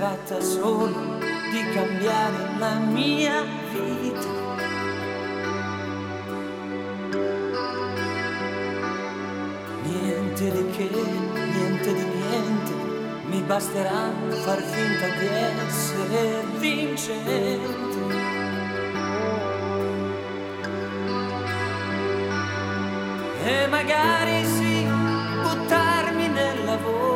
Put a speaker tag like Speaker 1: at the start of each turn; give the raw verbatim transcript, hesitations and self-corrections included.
Speaker 1: tratta solo di cambiare la mia vita. Niente di che, niente di niente, mi basterà far finta di essere vincente. E magari sì, buttarmi nel lavoro,